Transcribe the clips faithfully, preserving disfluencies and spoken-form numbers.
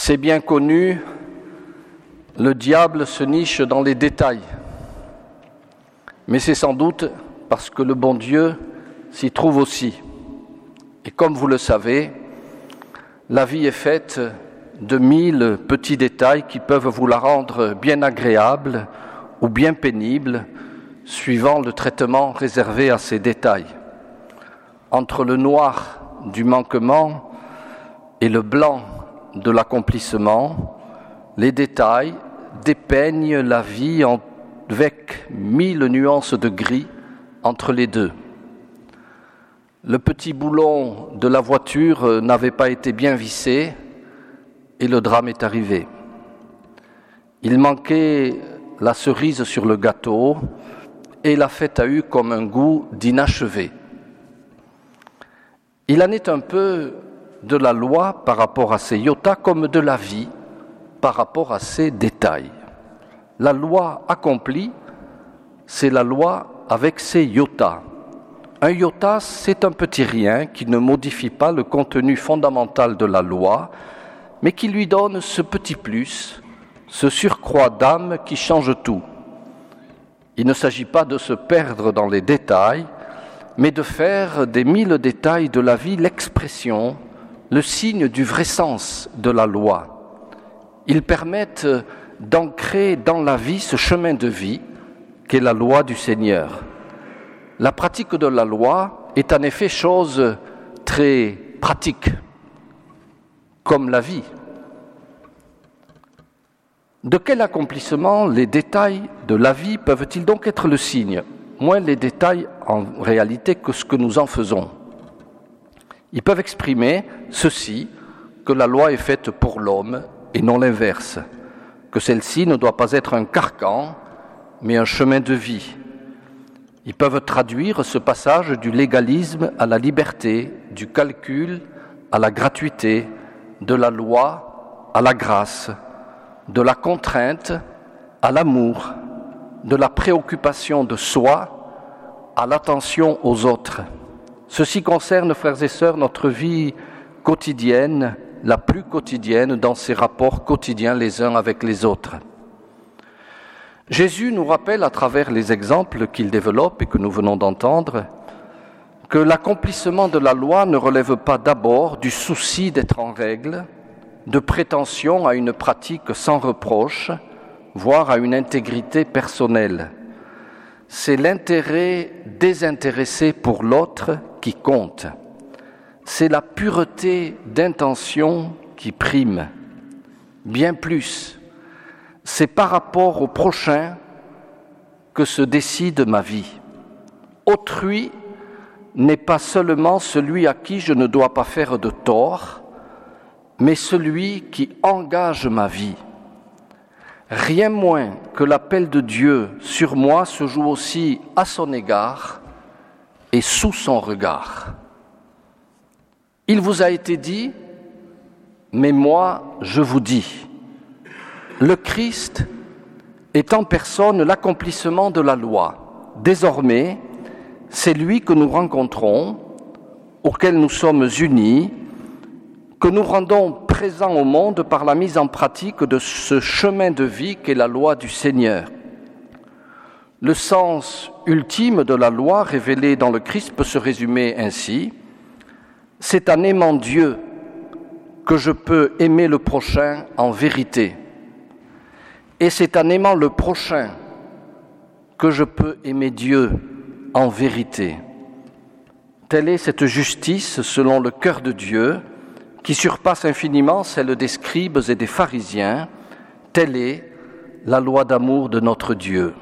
C'est bien connu, le diable se niche dans les détails. Mais c'est sans doute parce que le bon Dieu s'y trouve aussi. Et comme vous le savez, la vie est faite de mille petits détails qui peuvent vous la rendre bien agréable ou bien pénible, suivant le traitement réservé à ces détails. Entre le noir du manquement et le blanc de l'accomplissement, les détails dépeignent la vie avec mille nuances de gris entre les deux. Le petit boulon de la voiture n'avait pas été bien vissé et le drame est arrivé. Il manquait la cerise sur le gâteau et la fête a eu comme un goût d'inachevé. Il en est un peu de la loi par rapport à ses iotas comme de la vie par rapport à ses détails. La loi accomplie, c'est la loi avec ses iotas. Un iota, c'est un petit rien qui ne modifie pas le contenu fondamental de la loi, mais qui lui donne ce petit plus, ce surcroît d'âme qui change tout. Il ne s'agit pas de se perdre dans les détails, mais de faire des mille détails de la vie l'expression, le signe du vrai sens de la loi. Ils permettent d'ancrer dans la vie ce chemin de vie qu'est la loi du Seigneur. La pratique de la loi est en effet chose très pratique, comme la vie. De quel accomplissement les détails de la vie peuvent-ils donc être le signe? Moins les détails en réalité que ce que nous en faisons. Ils peuvent exprimer ceci, que la loi est faite pour l'homme et non l'inverse, que celle-ci ne doit pas être un carcan, mais un chemin de vie. Ils peuvent traduire ce passage du légalisme à la liberté, du calcul à la gratuité, de la loi à la grâce, de la contrainte à l'amour, de la préoccupation de soi à l'attention aux autres. Ceci concerne, frères et sœurs, notre vie quotidienne, la plus quotidienne dans ses rapports quotidiens les uns avec les autres. Jésus nous rappelle à travers les exemples qu'il développe et que nous venons d'entendre que l'accomplissement de la loi ne relève pas d'abord du souci d'être en règle, de prétention à une pratique sans reproche, voire à une intégrité personnelle. C'est l'intérêt désintéressé pour l'autre qui compte. C'est la pureté d'intention qui prime. Bien plus, c'est par rapport au prochain que se décide ma vie. Autrui n'est pas seulement celui à qui je ne dois pas faire de tort, mais celui qui engage ma vie. Rien moins que l'appel de Dieu sur moi se joue aussi à son égard et sous son regard. Il vous a été dit, mais moi je vous dis, le Christ est en personne l'accomplissement de la loi. Désormais, c'est lui que nous rencontrons, auquel nous sommes unis, que nous rendons présent au monde par la mise en pratique de ce chemin de vie qu'est la loi du Seigneur. Le sens ultime de la loi révélée dans le Christ peut se résumer ainsi. C'est en aimant Dieu que je peux aimer le prochain en vérité. Et c'est en aimant le prochain que je peux aimer Dieu en vérité. Telle est cette justice selon le cœur de Dieu, qui surpasse infiniment celle des scribes et des pharisiens. Telle est la loi d'amour de notre Dieu.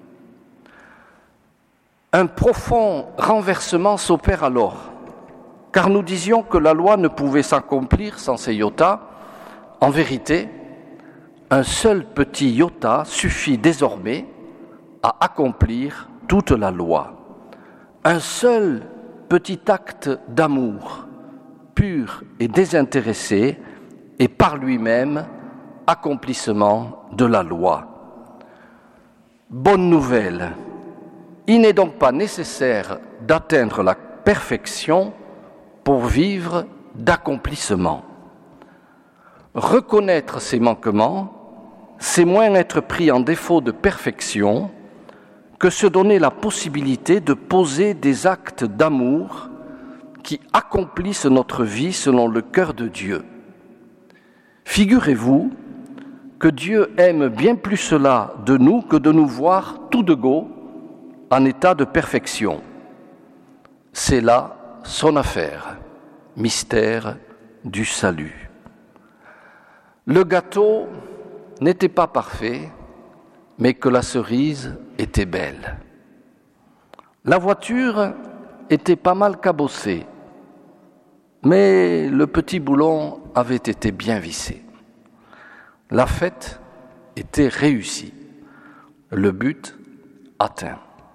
Un profond renversement s'opère alors, car nous disions que la loi ne pouvait s'accomplir sans ces iotas. En vérité, un seul petit iota suffit désormais à accomplir toute la loi. Un seul petit acte d'amour, pur et désintéressé, et par lui-même accomplissement de la loi. Bonne nouvelle, il n'est donc pas nécessaire d'atteindre la perfection pour vivre d'accomplissement. Reconnaître ses manquements, c'est moins être pris en défaut de perfection que se donner la possibilité de poser des actes d'amour qui accomplissent notre vie selon le cœur de Dieu. Figurez-vous que Dieu aime bien plus cela de nous que de nous voir tout de go en état de perfection. C'est là son affaire, mystère du salut. Le gâteau n'était pas parfait, mais que la cerise était belle. La voiture était pas mal cabossée, mais le petit boulon avait été bien vissé. La fête était réussie, le but atteint.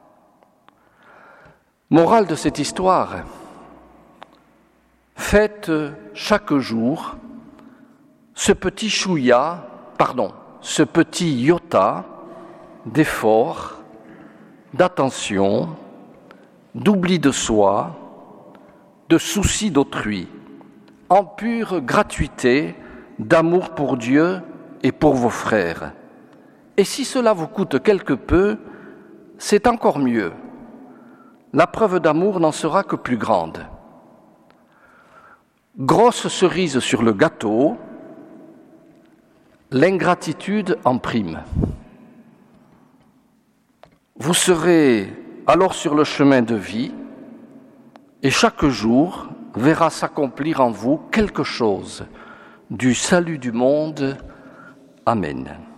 Morale de cette histoire, faites chaque jour ce petit chouïa, pardon, ce petit iota d'effort, d'attention, d'oubli de soi, de souci d'autrui, en pure gratuité d'amour pour Dieu et pour vos frères. Et si cela vous coûte quelque peu, c'est encore mieux. La preuve d'amour n'en sera que plus grande. Grosse cerise sur le gâteau, l'ingratitude en prime. Vous serez alors sur le chemin de vie et chaque jour verra s'accomplir en vous quelque chose du salut du monde. Amen.